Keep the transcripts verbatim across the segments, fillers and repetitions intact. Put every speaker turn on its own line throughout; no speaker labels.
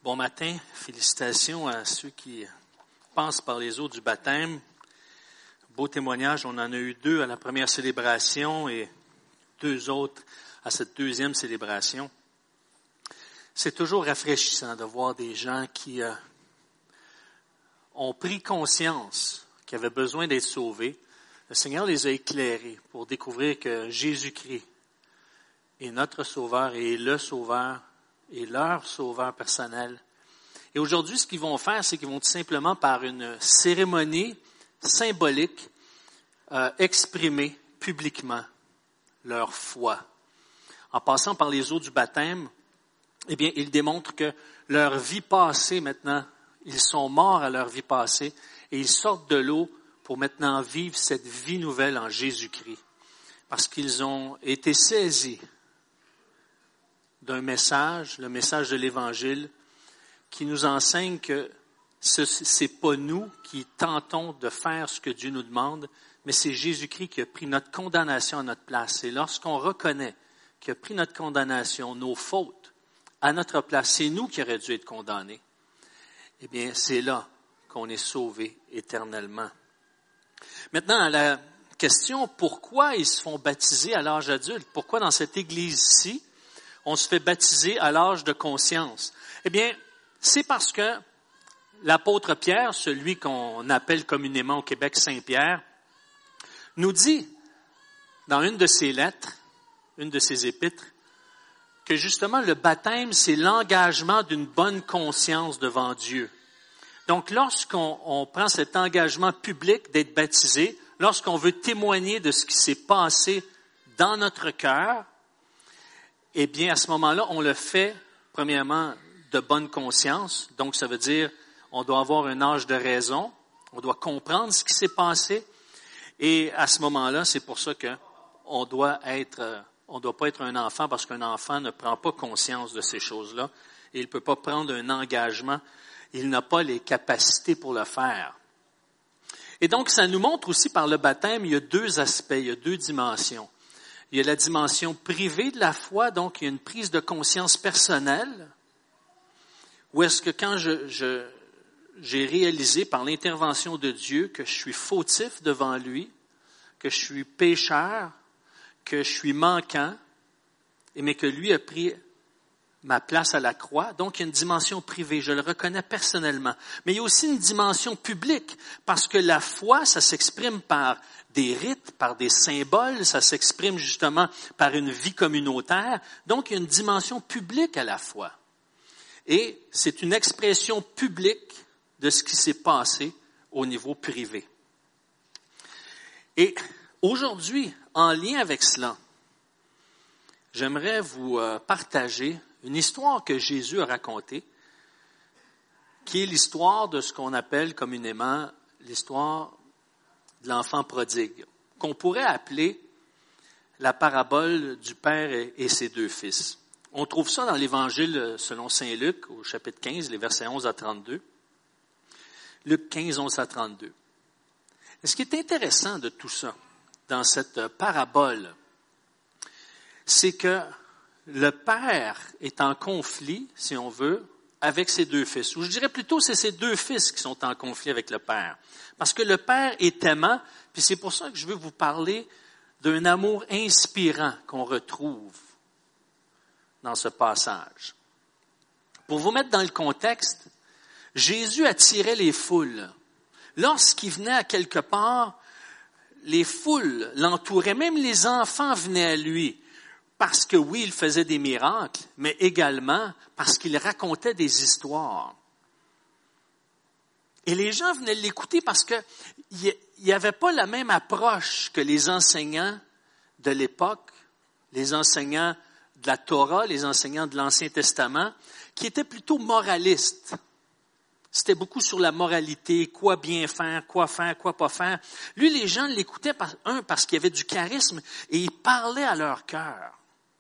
Bon matin, félicitations à ceux qui passent par les eaux du baptême. Beau témoignage, on en a eu deux à la première célébration et deux autres à cette deuxième célébration. C'est toujours rafraîchissant de voir des gens qui euh, ont pris conscience qu'ils avaient besoin d'être sauvés. Le Seigneur les a éclairés pour découvrir que Jésus-Christ est notre Sauveur et est le Sauveur et leur sauveur personnel. Et aujourd'hui, ce qu'ils vont faire, c'est qu'ils vont tout simplement, par une cérémonie symbolique, euh, exprimer publiquement leur foi. En passant par les eaux du baptême, eh bien, ils démontrent que leur vie passée, maintenant, ils sont morts à leur vie passée et ils sortent de l'eau pour maintenant vivre cette vie nouvelle en Jésus-Christ. Parce qu'ils ont été saisis d'un message, le message de l'Évangile, qui nous enseigne que ce n'est pas nous qui tentons de faire ce que Dieu nous demande, mais c'est Jésus-Christ qui a pris notre condamnation à notre place. Et lorsqu'on reconnaît qu'il a pris notre condamnation, nos fautes, à notre place, c'est nous qui aurions dû être condamnés, eh bien, c'est là qu'on est sauvé éternellement. Maintenant, à la question, pourquoi ils se font baptiser à l'âge adulte? Pourquoi dans cette église-ci, on se fait baptiser à l'âge de conscience? Eh bien, c'est parce que l'apôtre Pierre, celui qu'on appelle communément au Québec Saint-Pierre, nous dit dans une de ses lettres, une de ses épîtres, que justement le baptême, c'est l'engagement d'une bonne conscience devant Dieu. Donc, lorsqu'on on prend cet engagement public d'être baptisé, lorsqu'on veut témoigner de ce qui s'est passé dans notre cœur, eh bien, à ce moment-là, on le fait, premièrement, de bonne conscience. Donc, ça veut dire, on doit avoir un âge de raison, on doit comprendre ce qui s'est passé. Et à ce moment-là, c'est pour ça que on doit être, on doit pas être un enfant, parce qu'un enfant ne prend pas conscience de ces choses-là. Et il ne peut pas prendre un engagement. Il n'a pas les capacités pour le faire. Et donc, ça nous montre aussi par le baptême, il y a deux aspects, il y a deux dimensions. Il y a la dimension privée de la foi, donc il y a une prise de conscience personnelle, où est-ce que quand je, je, j'ai réalisé par l'intervention de Dieu que je suis fautif devant lui, que je suis pécheur, que je suis manquant, mais que lui a pris ma place à la croix. Donc, il y a une dimension privée, je le reconnais personnellement. Mais il y a aussi une dimension publique, parce que la foi, ça s'exprime par des rites, par des symboles, ça s'exprime justement par une vie communautaire. Donc, il y a une dimension publique à la foi. Et c'est une expression publique de ce qui s'est passé au niveau privé. Et aujourd'hui, en lien avec cela, j'aimerais vous partager une histoire que Jésus a racontée, qui est l'histoire de ce qu'on appelle communément l'histoire de l'enfant prodigue, qu'on pourrait appeler la parabole du père et ses deux fils. On trouve ça dans l'Évangile selon saint Luc, au chapitre quinze, les versets onze à trente-deux. Luc quinze, onze à trente-deux. Et ce qui est intéressant de tout ça, dans cette parabole, c'est que le père est en conflit, si on veut, avec ses deux fils. Ou je dirais plutôt, c'est ses deux fils qui sont en conflit avec le père. Parce que le père est aimant, puis c'est pour ça que je veux vous parler d'un amour inspirant qu'on retrouve dans ce passage. Pour vous mettre dans le contexte, Jésus attirait les foules. Lorsqu'il venait à quelque part, les foules l'entouraient, même les enfants venaient à lui. Parce que oui, il faisait des miracles, mais également parce qu'il racontait des histoires. Et les gens venaient l'écouter parce que il n'y avait pas la même approche que les enseignants de l'époque, les enseignants de la Torah, les enseignants de l'Ancien Testament, qui étaient plutôt moralistes. C'était beaucoup sur la moralité, quoi bien faire, quoi faire, quoi pas faire. Lui, les gens l'écoutaient, par, un, parce qu'il y avait du charisme, et il parlait à leur cœur.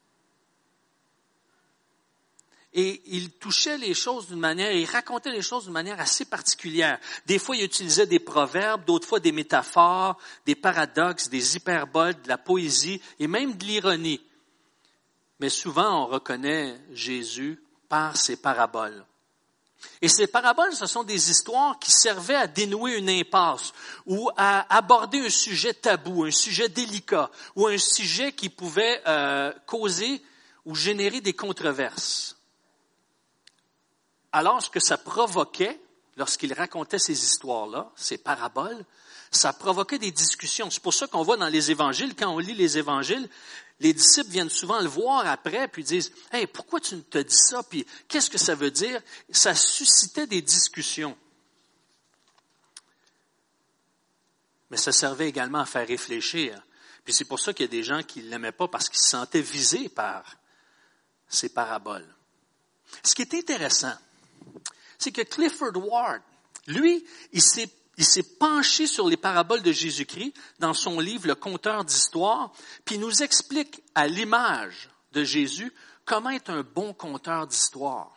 Et il touchait les choses d'une manière, il racontait les choses d'une manière assez particulière. Des fois, il utilisait des proverbes, d'autres fois des métaphores, des paradoxes, des hyperboles, de la poésie et même de l'ironie. Mais souvent, on reconnaît Jésus par ses paraboles. Et ces paraboles, ce sont des histoires qui servaient à dénouer une impasse ou à aborder un sujet tabou, un sujet délicat ou un sujet qui pouvait euh, causer ou générer des controverses. Alors, ce que ça provoquait, lorsqu'il racontait ces histoires-là, ces paraboles, ça provoquait des discussions. C'est pour ça qu'on voit dans les évangiles, quand on lit les évangiles, les disciples viennent souvent le voir après, puis disent « Hey, pourquoi tu te dis ça? Puis qu'est-ce que ça veut dire? » Ça suscitait des discussions. Mais ça servait également à faire réfléchir. Puis c'est pour ça qu'il y a des gens qui ne l'aimaient pas parce qu'ils se sentaient visés par ces paraboles. Ce qui est intéressant, c'est que Clifford Ward, lui, il s'est Il s'est penché sur les paraboles de Jésus-Christ dans son livre « Le conteur d'histoire », puis il nous explique à l'image de Jésus comment être un bon conteur d'histoire.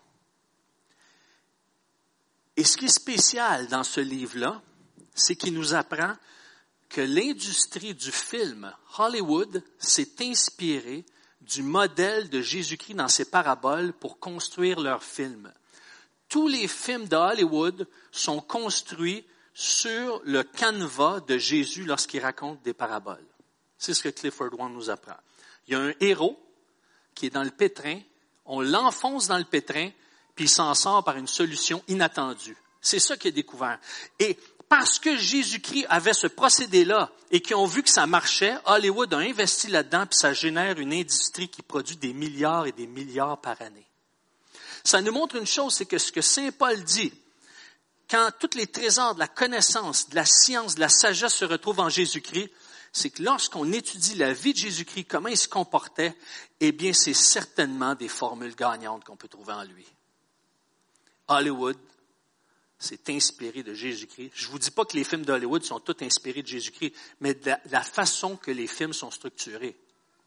Et ce qui est spécial dans ce livre-là, c'est qu'il nous apprend que l'industrie du film, Hollywood, s'est inspirée du modèle de Jésus-Christ dans ses paraboles pour construire leurs films. Tous les films de Hollywood sont construits sur le canevas de Jésus lorsqu'il raconte des paraboles. C'est ce que Clifford Ward nous apprend. Il y a un héros qui est dans le pétrin, on l'enfonce dans le pétrin, puis il s'en sort par une solution inattendue. C'est ça qu'il a découvert. Et parce que Jésus-Christ avait ce procédé-là et qu'ils ont vu que ça marchait, Hollywood a investi là-dedans, puis ça génère une industrie qui produit des milliards et des milliards par année. Ça nous montre une chose, c'est que ce que Saint Paul dit, quand tous les trésors de la connaissance, de la science, de la sagesse se retrouvent en Jésus-Christ, c'est que lorsqu'on étudie la vie de Jésus-Christ, comment il se comportait, eh bien, c'est certainement des formules gagnantes qu'on peut trouver en lui. Hollywood s'est inspiré de Jésus-Christ. Je ne vous dis pas que les films d'Hollywood sont tous inspirés de Jésus-Christ, mais de la, de la façon que les films sont structurés.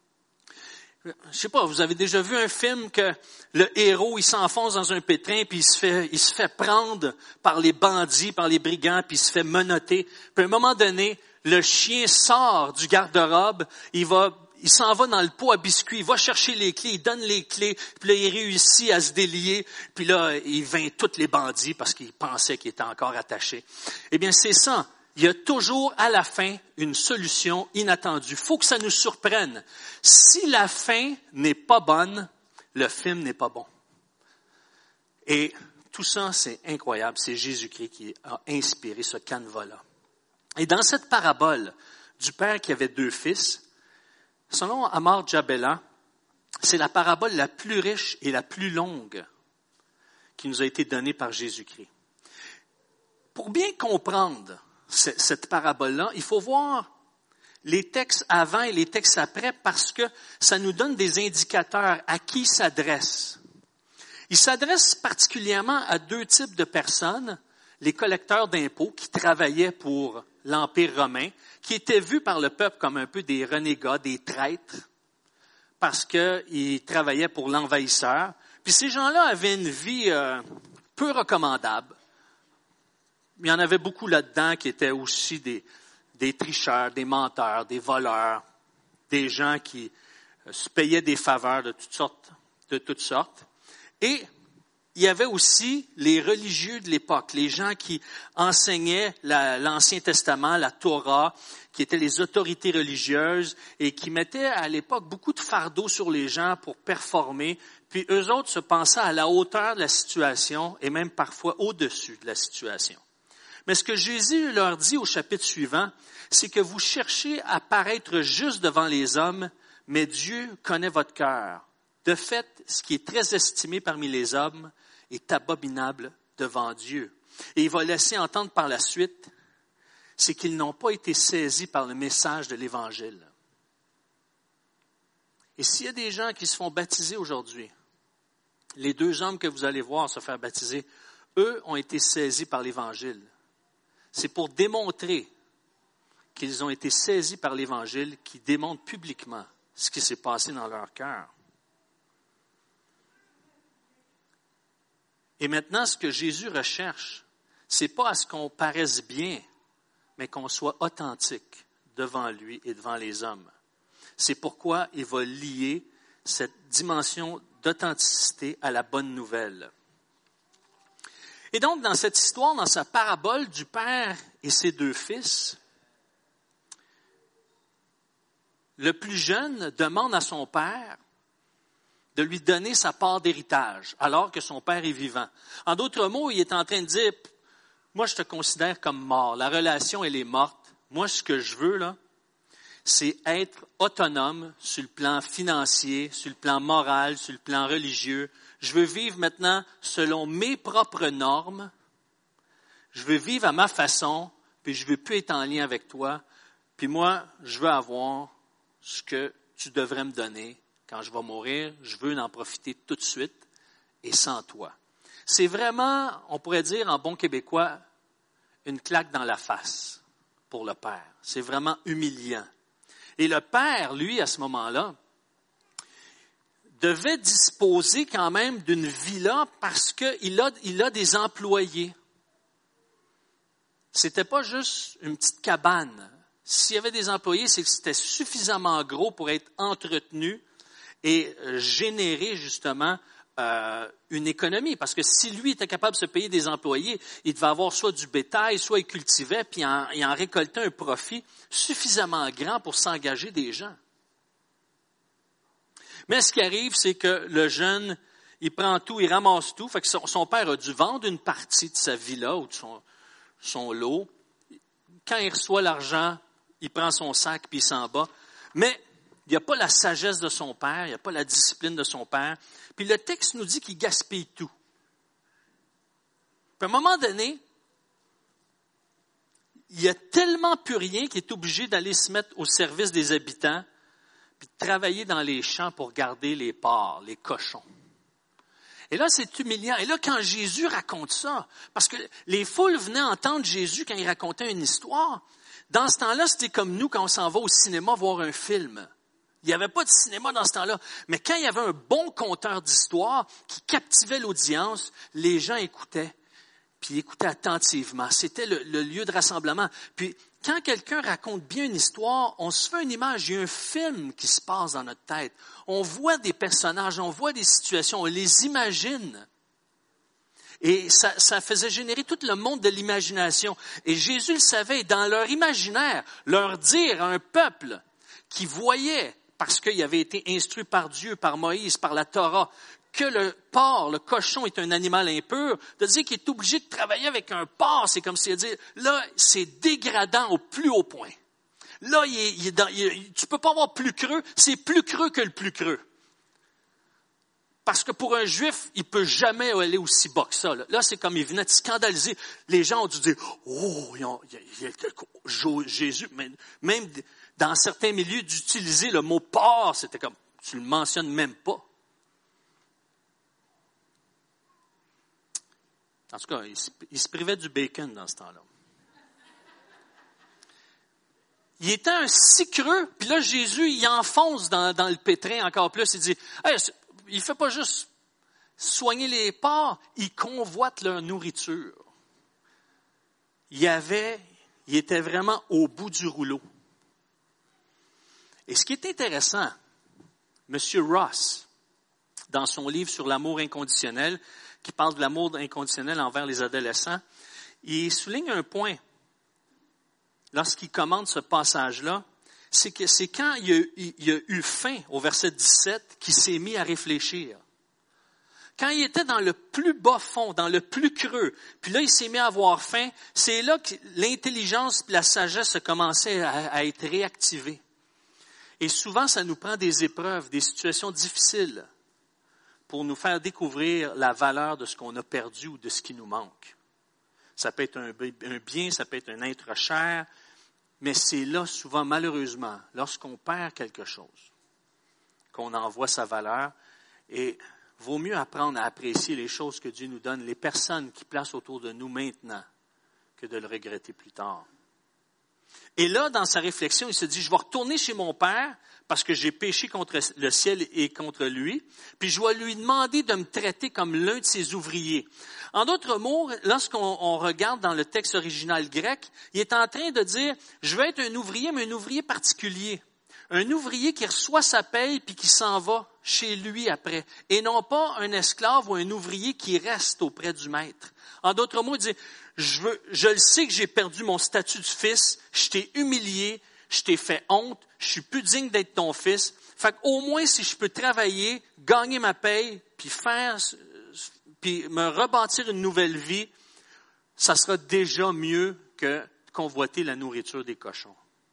Je sais pas, vous avez déjà vu un film que le héros, il s'enfonce dans un pétrin, puis il se fait, il se fait prendre par les bandits, par les brigands, puis il se fait menotter. Puis à un moment donné, le chien sort du garde-robe, il va, il s'en va dans le pot à biscuits, il va chercher les clés, il donne les clés, puis là, il réussit à se délier, puis là, il vainc tous les bandits parce qu'il pensait qu'il était encore attaché. Eh bien, c'est ça. Il y a toujours à la fin une solution inattendue. Il faut que ça nous surprenne. Si la fin n'est pas bonne, le film n'est pas bon. Et tout ça, c'est incroyable. C'est Jésus-Christ qui a inspiré ce canevas-là. Et dans cette parabole du père qui avait deux fils, selon Amar Jabella, c'est la parabole la plus riche et la plus longue qui nous a été donnée par Jésus-Christ. Pour bien comprendre cette parabole-là, il faut voir les textes avant et les textes après parce que ça nous donne des indicateurs à qui il s'adresse. Il s'adresse particulièrement à deux types de personnes, les collecteurs d'impôts qui travaillaient pour l'Empire romain, qui étaient vus par le peuple comme un peu des renégats, des traîtres, parce qu'ils travaillaient pour l'envahisseur. Puis ces gens-là avaient une vie euh, peu recommandable. Il y en avait beaucoup là-dedans qui étaient aussi des, des tricheurs, des menteurs, des voleurs, des gens qui se payaient des faveurs de toutes sortes, de toutes sortes. Et il y avait aussi les religieux de l'époque, les gens qui enseignaient la, l'Ancien Testament, la Torah, qui étaient les autorités religieuses et qui mettaient à l'époque beaucoup de fardeau sur les gens pour performer. Puis eux autres se pensaient à la hauteur de la situation et même parfois au-dessus de la situation. Mais ce que Jésus leur dit au chapitre suivant, c'est que vous cherchez à paraître juste devant les hommes, mais Dieu connaît votre cœur. De fait, ce qui est très estimé parmi les hommes est abominable devant Dieu. Et il va laisser entendre par la suite, c'est qu'ils n'ont pas été saisis par le message de l'Évangile. Et s'il y a des gens qui se font baptiser aujourd'hui, les deux hommes que vous allez voir se faire baptiser, eux ont été saisis par l'Évangile. C'est pour démontrer qu'ils ont été saisis par l'Évangile qui démontre publiquement ce qui s'est passé dans leur cœur. Et maintenant, ce que Jésus recherche, c'est pas à ce qu'on paraisse bien, mais qu'on soit authentique devant lui et devant les hommes. C'est pourquoi il va lier cette dimension d'authenticité à la bonne nouvelle. Et donc, dans cette histoire, dans sa parabole du père et ses deux fils, le plus jeune demande à son père de lui donner sa part d'héritage, alors que son père est vivant. En d'autres mots, il est en train de dire, moi, je te considère comme mort. La relation, elle est morte. Moi, ce que je veux, là, c'est être autonome sur le plan financier, sur le plan moral, sur le plan religieux. Je veux vivre maintenant selon mes propres normes. Je veux vivre à ma façon, puis je veux plus être en lien avec toi. Puis moi, je veux avoir ce que tu devrais me donner. Quand je vais mourir, je veux en profiter tout de suite et sans toi. C'est vraiment, on pourrait dire en bon québécois, une claque dans la face pour le père. C'est vraiment humiliant. Et le père, lui, à ce moment-là, devait disposer quand même d'une villa parce qu'il a, il a des employés. C'était pas juste une petite cabane. S'il y avait des employés, c'est que c'était suffisamment gros pour être entretenu et générer justement euh, une économie. Parce que si lui était capable de se payer des employés, il devait avoir soit du bétail, soit il cultivait, puis en, il en récoltait un profit suffisamment grand pour s'engager des gens. Mais ce qui arrive, c'est que le jeune, il prend tout, il ramasse tout. Fait que son, son père a dû vendre une partie de sa villa ou de son, son lot. Quand il reçoit l'argent, il prend son sac puis il s'en va. Mais il n'y a pas la sagesse de son père, il n'y a pas la discipline de son père. Puis le texte nous dit qu'il gaspille tout. Puis à un moment donné, il n'y a tellement plus rien qu'il est obligé d'aller se mettre au service des habitants puis de travailler dans les champs pour garder les porcs, les cochons. Et là, c'est humiliant. Et là, quand Jésus raconte ça, parce que les foules venaient entendre Jésus quand il racontait une histoire, dans ce temps-là, c'était comme nous quand on s'en va au cinéma voir un film. Il n'y avait pas de cinéma dans ce temps-là. Mais quand il y avait un bon conteur d'histoire qui captivait l'audience, les gens écoutaient, puis écoutaient attentivement. C'était le, le lieu de rassemblement. Puis, quand quelqu'un raconte bien une histoire, on se fait une image, il y a un film qui se passe dans notre tête. On voit des personnages, on voit des situations, on les imagine. Et ça, ça faisait générer tout le monde de l'imagination. Et Jésus le savait, dans leur imaginaire, leur dire à un peuple qui voyait, parce qu'il avait été instruit par Dieu, par Moïse, par la Torah, que le porc, le cochon est un animal impur, de dire qu'il est obligé de travailler avec un porc, c'est comme si dire, là, c'est dégradant au plus haut point. Là, il est, il est dans, il, tu peux pas avoir plus creux, c'est plus creux que le plus creux. Parce que pour un juif, il peut jamais aller aussi bas que ça. Là, là c'est comme il venait de scandaliser. Les gens ont dû dire, oh, il y a, il y a, Jésus, même dans certains milieux, d'utiliser le mot porc, c'était comme, tu le mentionnes même pas. En tout cas, il se, il se privait du bacon dans ce temps-là. Il était un si creux, puis là, Jésus, il enfonce dans, dans le pétrin encore plus. Il dit, hey, il ne fait pas juste soigner les porcs, il convoite leur nourriture. Il y avait, il était vraiment au bout du rouleau. Et ce qui est intéressant, M. Ross, dans son livre sur l'amour inconditionnel, qui parle de l'amour inconditionnel envers les adolescents, il souligne un point lorsqu'il commente ce passage-là, c'est que c'est quand il a, il a eu faim, au verset dix-sept, qu'il s'est mis à réfléchir. Quand il était dans le plus bas fond, dans le plus creux, puis là, il s'est mis à avoir faim, c'est là que l'intelligence et la sagesse commençaient à, à être réactivées. Et souvent, ça nous prend des épreuves, des situations difficiles pour nous faire découvrir la valeur de ce qu'on a perdu ou de ce qui nous manque. Ça peut être un bien, ça peut être un être cher, mais c'est là, souvent, malheureusement, lorsqu'on perd quelque chose, qu'on en voit sa valeur. Et vaut mieux apprendre à apprécier les choses que Dieu nous donne, les personnes qui placent autour de nous maintenant, que de le regretter plus tard. Et là, dans sa réflexion, il se dit, je vais retourner chez mon père parce que j'ai péché contre le ciel et contre lui, puis je vais lui demander de me traiter comme l'un de ses ouvriers. En d'autres mots, lorsqu'on on regarde dans le texte original grec, il est en train de dire, je vais être un ouvrier, mais un ouvrier particulier. Un ouvrier qui reçoit sa paye puis qui s'en va chez lui après. Et non pas un esclave ou un ouvrier qui reste auprès du maître. En d'autres mots, il dit, je veux, je le sais que j'ai perdu mon statut de fils, je t'ai humilié, je t'ai fait honte, je suis plus digne d'être ton fils. Fait qu'au moins, si je peux travailler, gagner ma paye, puis faire, puis me rebâtir une nouvelle vie, ça sera déjà mieux que convoiter la nourriture des cochons.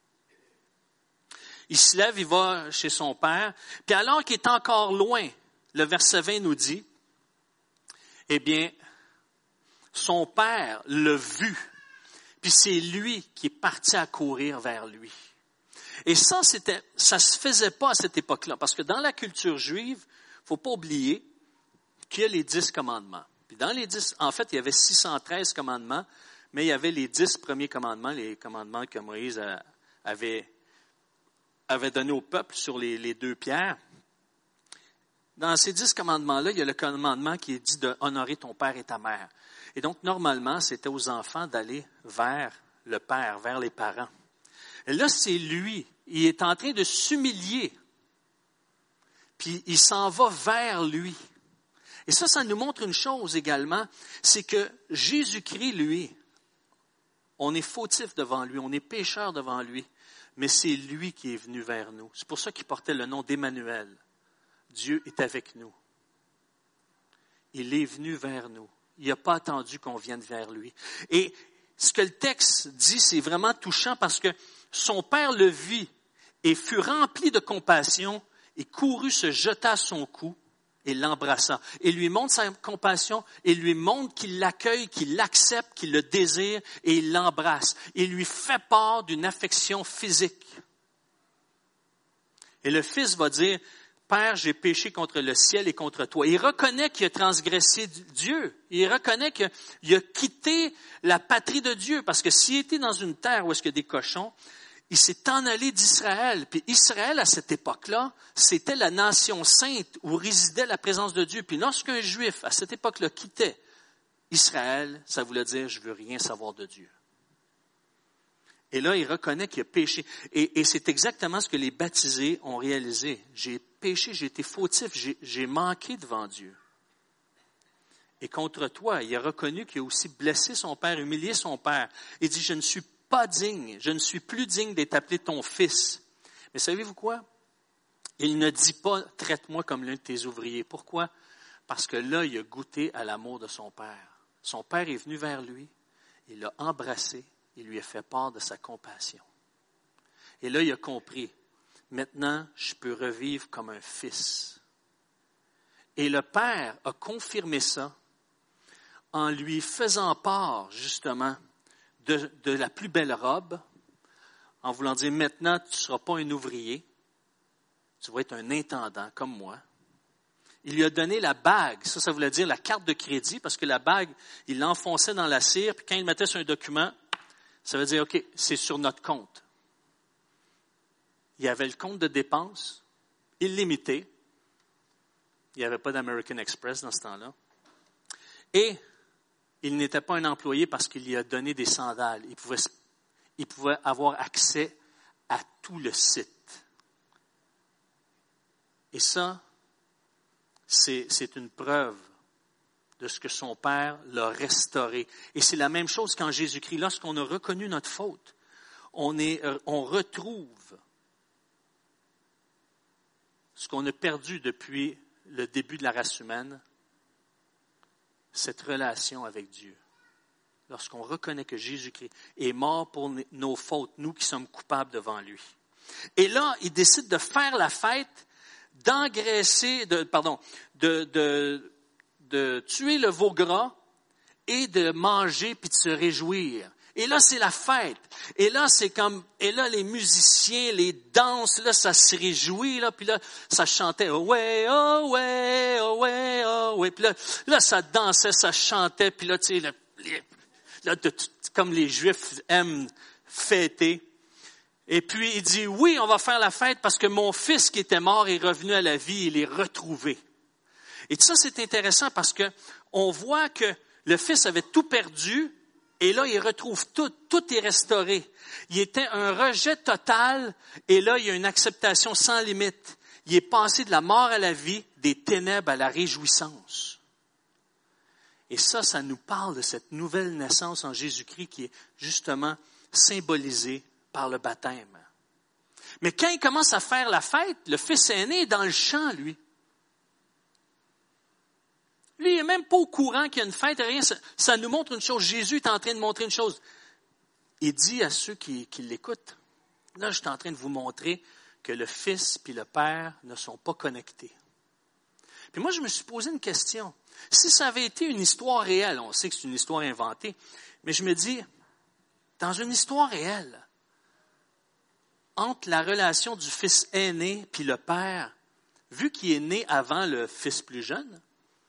Il se lève, il va chez son père, puis alors qu'il est encore loin, le verset vingt nous dit, eh bien, son père l'a vu, puis c'est lui qui est parti à courir vers lui. Et ça, c'était, ça se faisait pas à cette époque-là, parce que dans la culture juive, faut pas oublier qu'il y a les dix commandements. Puis dans les dix, en fait, il y avait six cent treize commandements, mais il y avait les dix premiers commandements, les commandements que Moïse a, avait avait donné au peuple sur les, les deux pierres. Dans ces dix commandements-là, il y a le commandement qui est dit de honorer ton père et ta mère. Et donc, normalement, c'était aux enfants d'aller vers le père, vers les parents. Et là, c'est lui. Il est en train de s'humilier. Puis, il s'en va vers lui. Et ça, ça nous montre une chose également, c'est que Jésus-Christ, lui, on est fautif devant lui, on est pécheur devant lui. Mais c'est lui qui est venu vers nous. C'est pour ça qu'il portait le nom d'Emmanuel. Dieu est avec nous. Il est venu vers nous. Il n'a pas attendu qu'on vienne vers lui. Et ce que le texte dit, c'est vraiment touchant parce que son père le vit et fut rempli de compassion et courut se jeta à son cou et l'embrassa. Et lui montre sa compassion et lui montre qu'il l'accueille, qu'il l'accepte, qu'il le désire et il l'embrasse. Il lui fait part d'une affection physique. Et le fils va dire, « Père, j'ai péché contre le ciel et contre toi. » Il reconnaît qu'il a transgressé Dieu. Il reconnaît qu'il a quitté la patrie de Dieu. Parce que s'il était dans une terre où est-ce qu'il y a des cochons, il s'est en allé d'Israël. Puis Israël, à cette époque-là, c'était la nation sainte où résidait la présence de Dieu. Puis lorsqu'un Juif, à cette époque-là, quittait Israël, ça voulait dire « je veux rien savoir de Dieu ». Et là, il reconnaît qu'il a péché. Et, et c'est exactement ce que les baptisés ont réalisé. J'ai péché, j'ai été fautif, j'ai, j'ai manqué devant Dieu. Et contre toi, il a reconnu qu'il a aussi blessé son père, humilié son père. Il dit « je ne suis pas digne, je ne suis plus digne d'être appelé ton fils. » Mais savez-vous quoi? Il ne dit pas « traite-moi comme l'un de tes ouvriers ». Pourquoi? Parce que là, il a goûté à l'amour de son père. Son père est venu vers lui, il l'a embrassé, il lui a fait part de sa compassion. Et là, il a compris, maintenant, je peux revivre comme un fils. Et le père a confirmé ça en lui faisant part, justement, De, de la plus belle robe, en voulant dire, maintenant, tu ne seras pas un ouvrier, tu vas être un intendant comme moi. Il lui a donné la bague, ça, ça voulait dire la carte de crédit, parce que la bague, il l'enfonçait dans la cire, puis quand il mettait sur un document, ça veut dire, OK, c'est sur notre compte. Il y avait le compte de dépenses, illimité. Il n'y avait pas d'American Express dans ce temps-là. Et il n'était pas un employé parce qu'il lui a donné des sandales. Il pouvait, il pouvait avoir accès à tout le site. Et ça, c'est, c'est une preuve de ce que son Père l'a restauré. Et c'est la même chose qu'en Jésus-Christ. Lorsqu'on a reconnu notre faute, on, est, on retrouve ce qu'on a perdu depuis le début de la race humaine, cette relation avec Dieu. Lorsqu'on reconnaît que Jésus-Christ est mort pour nos fautes, nous qui sommes coupables devant lui. Et là, il décide de faire la fête, d'engraisser, de, pardon, de, de, de tuer le veau gras et de manger puis de se réjouir. Et là, c'est la fête. Et là, c'est comme, et là, les musiciens, les danses, là, ça se réjouit, là, puis là, ça chantait, oh ouais, oh ouais, oh ouais, oh ouais, puis là, là, ça dansait, ça chantait, puis là, tu sais, là, là, de, comme les Juifs aiment fêter. Et puis, il dit, oui, on va faire la fête parce que mon fils qui était mort est revenu à la vie, il est retrouvé. Et ça, c'est intéressant parce que on voit que le fils avait tout perdu, Et là, il retrouve tout, tout est restauré. Il était un rejet total, et là, il y a une acceptation sans limite. Il est passé de la mort à la vie, des ténèbres à la réjouissance. Et ça, ça nous parle de cette nouvelle naissance en Jésus-Christ qui est justement symbolisée par le baptême. Mais quand il commence à faire la fête, le fils aîné est dans le champ, lui. Lui, il n'est même pas au courant qu'il y a une fête, rien. Ça, ça nous montre une chose. Jésus est en train de montrer une chose. Il dit à ceux qui, qui l'écoutent, là, je suis en train de vous montrer que le Fils et le Père ne sont pas connectés. Puis moi, je me suis posé une question. Si ça avait été une histoire réelle, on sait que c'est une histoire inventée, mais je me dis, dans une histoire réelle, entre la relation du fils aîné puis le père, vu qu'il est né avant le fils plus jeune,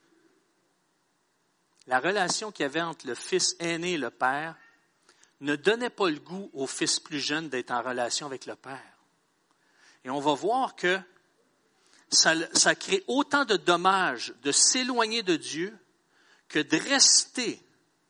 la relation qu'il y avait entre le fils aîné et le père ne donnait pas le goût au fils plus jeune d'être en relation avec le père. Et on va voir que ça, ça crée autant de dommages de s'éloigner de Dieu que de rester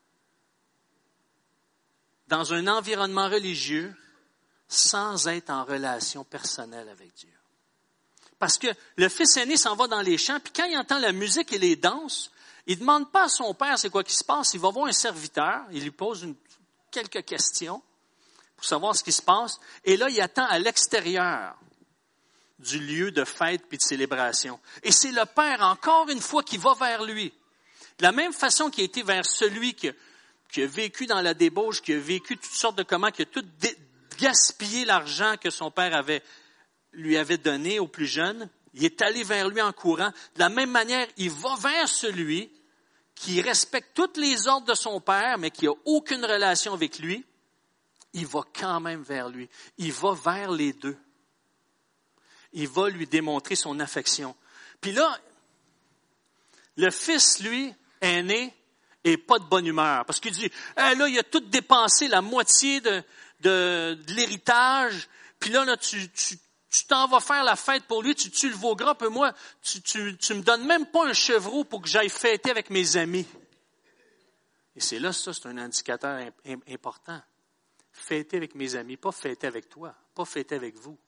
dans un environnement religieux sans être en relation personnelle avec Dieu. Parce que le fils aîné s'en va dans les champs, puis quand il entend la musique et les danses, il ne demande pas à son père c'est quoi qui se passe, il va voir un serviteur, il lui pose une, quelques questions pour savoir ce qui se passe, et là, il attend à l'extérieur du lieu de fête puis de célébration. Et c'est le père, encore une fois, qui va vers lui. De la même façon qu'il a été vers celui qui, qui a vécu dans la débauche, qui a vécu toutes sortes de comment, qui a tout dé, gaspillé l'argent que son père avait, lui avait donné au plus jeune, il est allé vers lui en courant. De la même manière, il va vers celui qui respecte toutes les ordres de son père, mais qui n'a aucune relation avec lui. Il va quand même vers lui. Il va vers les deux. Il va lui démontrer son affection. Puis là, le fils, lui, aîné, est pas de bonne humeur. Parce qu'il dit, hey, là, il a tout dépensé, la moitié de, de, de l'héritage. Puis là, là tu, tu, tu t'en vas faire la fête pour lui, tu tues le veau gras, puis moi, tu, tu, tu me donnes même pas un chevreau pour que j'aille fêter avec mes amis. Et c'est là, ça, c'est un indicateur important. Fêter avec mes amis, pas fêter avec toi, pas fêter avec vous.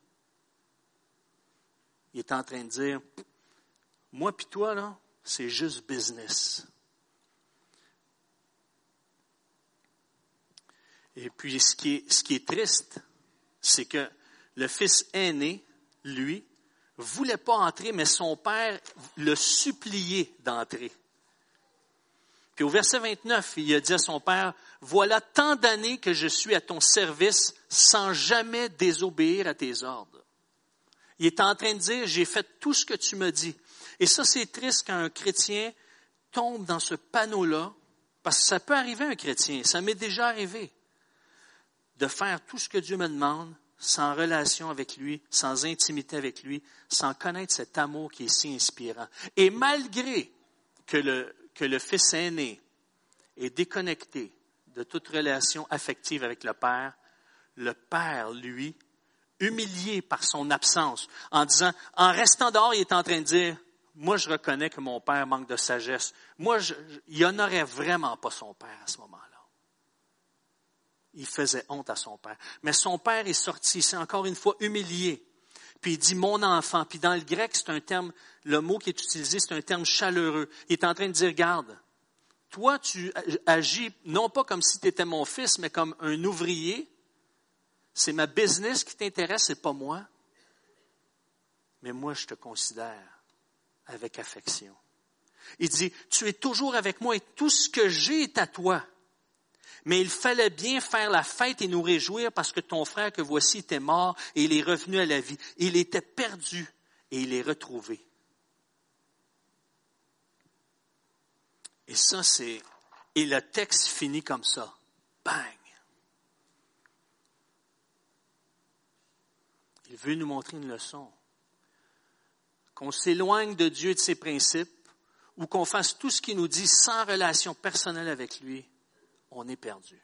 Il est en train de dire, moi puis toi, là, c'est juste business. Et puis, ce qui est, ce qui est triste, c'est que le fils aîné, lui, voulait pas entrer, mais son père le suppliait d'entrer. Puis au verset vingt-neuf, il a dit à son père, « Voilà tant d'années que je suis à ton service sans jamais désobéir à tes ordres. » Il est en train de dire, « J'ai fait tout ce que tu me dis. » Et ça, c'est triste quand un chrétien tombe dans ce panneau-là, parce que ça peut arriver à un chrétien, ça m'est déjà arrivé, de faire tout ce que Dieu me demande, sans relation avec lui, sans intimité avec lui, sans connaître cet amour qui est si inspirant. Et malgré que le, que le fils aîné est déconnecté de toute relation affective avec le père, le père, lui, humilié par son absence, en disant, en restant dehors, il est en train de dire, moi, je reconnais que mon père manque de sagesse. Moi, je, je, il n'honorait vraiment pas son père à ce moment-là. Il faisait honte à son père. Mais son père est sorti, c'est encore une fois humilié. Puis il dit « mon enfant ». Puis dans le grec, c'est un terme, le mot qui est utilisé, c'est un terme chaleureux. Il est en train de dire « Garde, toi tu agis non pas comme si tu étais mon fils, mais comme un ouvrier. C'est ma business qui t'intéresse, c'est pas moi. Mais moi, je te considère avec affection. » Il dit « Tu es toujours avec moi et tout ce que j'ai est à toi. » Mais il fallait bien faire la fête et nous réjouir parce que ton frère que voici était mort et il est revenu à la vie. Il était perdu et il est retrouvé. Et ça, c'est... Et le texte finit comme ça. Bang! Il veut nous montrer une leçon. Qu'on s'éloigne de Dieu et de ses principes ou qu'on fasse tout ce qu'il nous dit sans relation personnelle avec lui. On est perdu.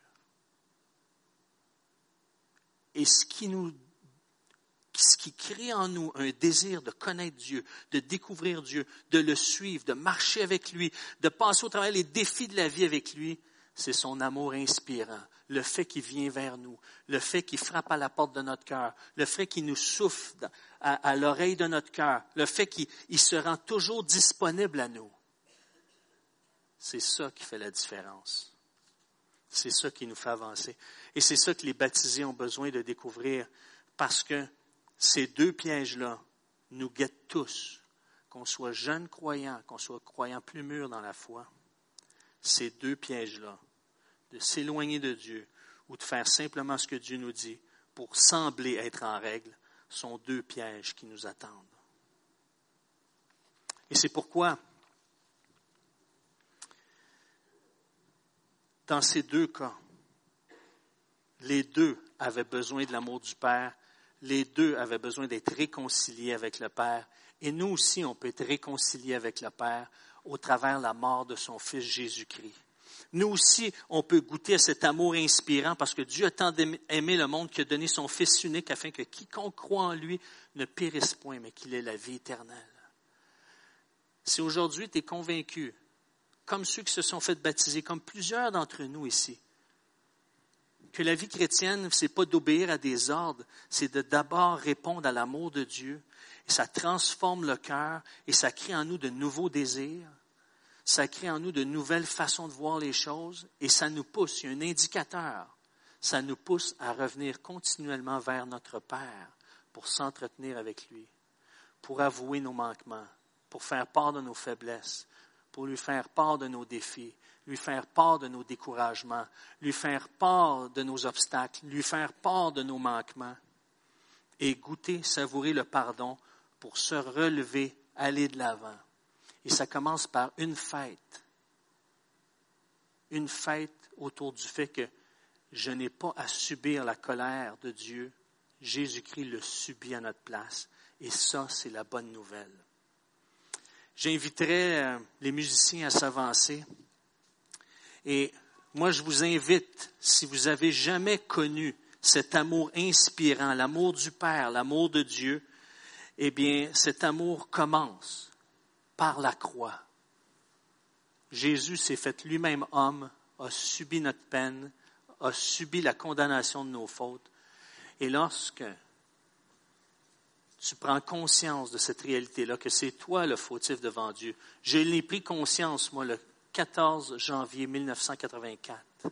Et ce qui nous, ce qui crée en nous un désir de connaître Dieu, de découvrir Dieu, de le suivre, de marcher avec lui, de passer au travers les défis de la vie avec lui, c'est son amour inspirant, le fait qu'il vient vers nous, le fait qu'il frappe à la porte de notre cœur, le fait qu'il nous souffle à, à l'oreille de notre cœur, le fait qu'il il se rend toujours disponible à nous. C'est ça qui fait la différence. C'est ça qui nous fait avancer. Et c'est ça que les baptisés ont besoin de découvrir, parce que ces deux pièges-là nous guettent tous, qu'on soit jeunes croyants, qu'on soit croyants plus mûrs dans la foi. Ces deux pièges-là, de s'éloigner de Dieu ou de faire simplement ce que Dieu nous dit pour sembler être en règle, sont deux pièges qui nous attendent. Et c'est pourquoi, dans ces deux cas, les deux avaient besoin de l'amour du Père, les deux avaient besoin d'être réconciliés avec le Père, et nous aussi, on peut être réconciliés avec le Père au travers de la mort de son Fils Jésus-Christ. Nous aussi, on peut goûter à cet amour inspirant parce que Dieu a tant aimé le monde qu'il a donné son Fils unique afin que quiconque croit en lui ne périsse point, mais qu'il ait la vie éternelle. Si aujourd'hui tu es convaincu, comme ceux qui se sont fait baptiser, comme plusieurs d'entre nous ici, que la vie chrétienne, ce n'est pas d'obéir à des ordres, c'est de d'abord répondre à l'amour de Dieu, et ça transforme le cœur, et ça crée en nous de nouveaux désirs, ça crée en nous de nouvelles façons de voir les choses, et ça nous pousse, il y a un indicateur, ça nous pousse à revenir continuellement vers notre Père pour s'entretenir avec lui, pour avouer nos manquements, pour faire part de nos faiblesses, pour lui faire part de nos défis, lui faire part de nos découragements, lui faire part de nos obstacles, lui faire part de nos manquements, et goûter, savourer le pardon pour se relever, aller de l'avant. Et ça commence par une fête. Une fête autour du fait que je n'ai pas à subir la colère de Dieu. Jésus-Christ le subit à notre place. Et ça, c'est la bonne nouvelle. J'inviterai les musiciens à s'avancer. Et moi, je vous invite, si vous avez jamais connu cet amour inspirant, l'amour du Père, l'amour de Dieu, eh bien, cet amour commence par la croix. Jésus s'est fait lui-même homme, a subi notre peine, a subi la condamnation de nos fautes. Et lorsque tu prends conscience de cette réalité-là, que c'est toi le fautif devant Dieu, je l'ai pris conscience, moi, le quatorze janvier mille neuf cent quatre-vingt-quatre.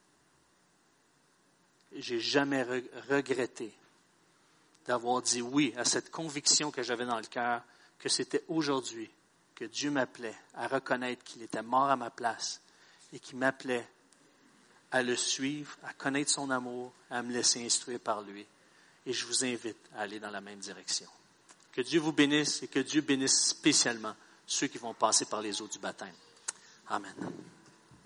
J'ai jamais re- regretté d'avoir dit oui à cette conviction que j'avais dans le cœur, que c'était aujourd'hui que Dieu m'appelait à reconnaître qu'il était mort à ma place et qu'il m'appelait à le suivre, à connaître son amour, à me laisser instruire par lui. Et je vous invite à aller dans la même direction. Que Dieu vous bénisse et que Dieu bénisse spécialement ceux qui vont passer par les eaux du baptême. Amen.